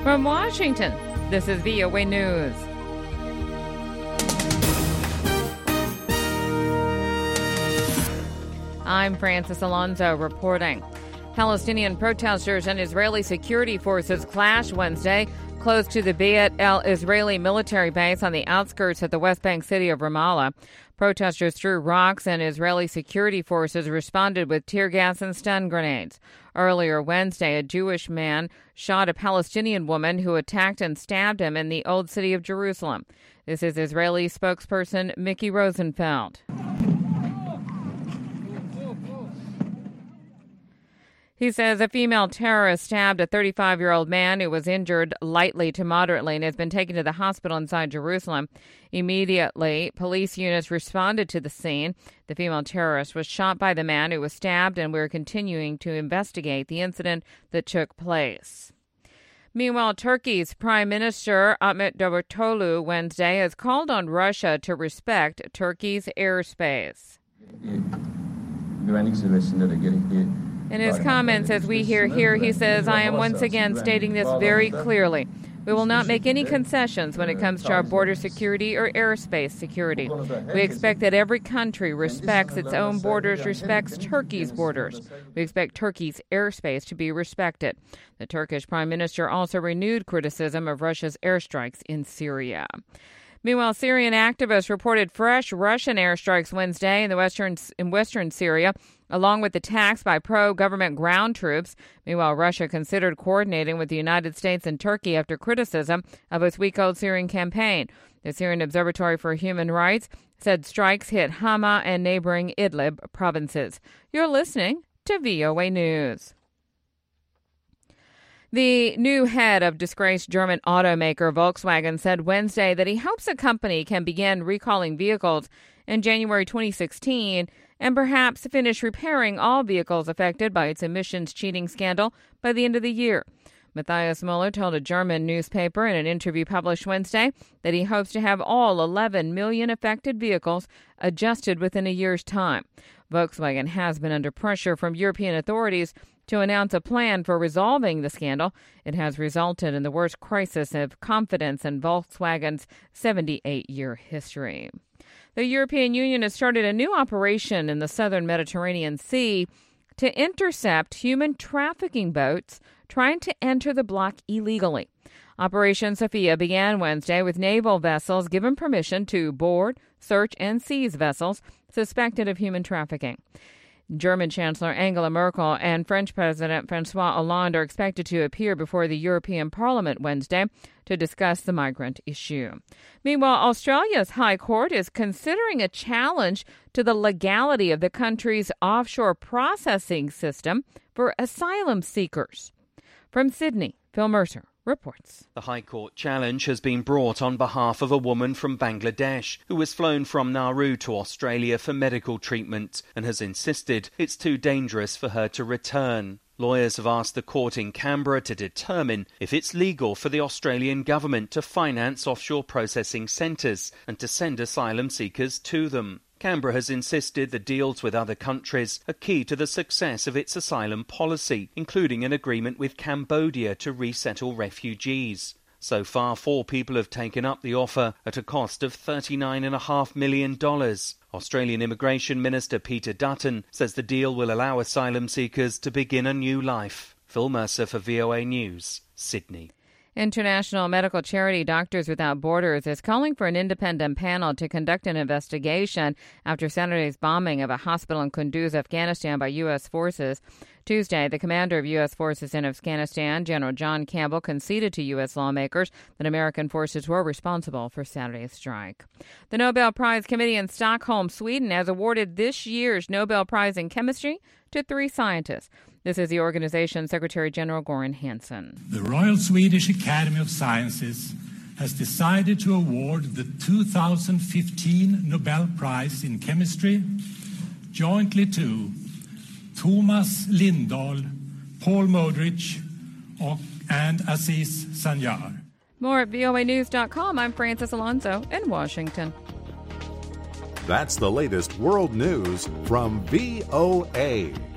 From Washington, this is VOA News. I'm Francis Alonso reporting. Palestinian protesters and Israeli security forces clashed Wednesday close to the Beit el-Israeli military base on the outskirts of the West Bank city of Ramallah. Protesters threw rocks and Israeli security forces responded with tear gas and stun grenades. Earlier Wednesday, a Jewish man shot a Palestinian woman who attacked and stabbed him in the Old City of Jerusalem. This is Israeli spokesperson Mickey Rosenfeld. He says a female terrorist stabbed a 35-year-old man who was injured lightly to moderately and has been taken to the hospital inside Jerusalem. Immediately, police units responded to the scene. The female terrorist was shot by the man who was stabbed, and we're continuing to investigate the incident that took place. Meanwhile, Turkey's Prime Minister Ahmet Davutoglu Wednesday has called on Russia to respect Turkey's airspace. In his comments, as we hear here, he says, "I am once again stating this very clearly. We will not make any concessions when it comes to our border security or airspace security. We expect that every country respects its own borders, respects Turkey's borders. We expect Turkey's airspace to be respected." The Turkish Prime Minister also renewed criticism of Russia's airstrikes in Syria. Meanwhile, Syrian activists reported fresh Russian airstrikes Wednesday in western Syria, along with attacks by pro-government ground troops. Meanwhile, Russia considered coordinating with the United States and Turkey after criticism of its week-old Syrian campaign. The Syrian Observatory for Human Rights said strikes hit Hama and neighboring Idlib provinces. You're listening to VOA News. The new head of disgraced German automaker Volkswagen said Wednesday that he hopes the company can begin recalling vehicles in January 2016 and perhaps finish repairing all vehicles affected by its emissions cheating scandal by the end of the year. Matthias Müller told a German newspaper in an interview published Wednesday that he hopes to have all 11 million affected vehicles adjusted within a year's time. Volkswagen has been under pressure from European authorities to announce a plan for resolving the scandal. It has resulted in the worst crisis of confidence in Volkswagen's 78-year history. The European Union has started a new operation in the southern Mediterranean Sea to intercept human trafficking boats trying to enter the bloc illegally. Operation Sophia began Wednesday with naval vessels given permission to board, search, and seize vessels suspected of human trafficking. German Chancellor Angela Merkel and French President François Hollande are expected to appear before the European Parliament Wednesday to discuss the migrant issue. Meanwhile, Australia's High Court is considering a challenge to the legality of the country's offshore processing system for asylum seekers. From Sydney, Phil Mercer reports. The High Court challenge has been brought on behalf of a woman from Bangladesh who was flown from Nauru to Australia for medical treatment and has insisted it's too dangerous for her to return. Lawyers have asked the court in Canberra to determine if it's legal for the Australian government to finance offshore processing centres and to send asylum seekers to them. Canberra has insisted that deals with other countries are key to the success of its asylum policy, including an agreement with Cambodia to resettle refugees. So far, 4 people have taken up the offer at a cost of $39.5 million. Australian Immigration Minister Peter Dutton says the deal will allow asylum seekers to begin a new life. Phil Mercer for VOA News, Sydney. International medical charity Doctors Without Borders is calling for an independent panel to conduct an investigation after Saturday's bombing of a hospital in Kunduz, Afghanistan by U.S. forces. Tuesday, the commander of U.S. forces in Afghanistan, General John Campbell, conceded to U.S. lawmakers that American forces were responsible for Saturday's strike. The Nobel Prize Committee in Stockholm, Sweden, has awarded this year's Nobel Prize in Chemistry to 3 scientists. This is the organization's Secretary General Goran Hansson. The Royal Swedish Academy of Sciences has decided to award the 2015 Nobel Prize in Chemistry jointly to Thomas Lindahl, Paul Modrich, and Aziz Sanyar. More at voanews.com. I'm Francis Alonso in Washington. That's the latest world news from VOA.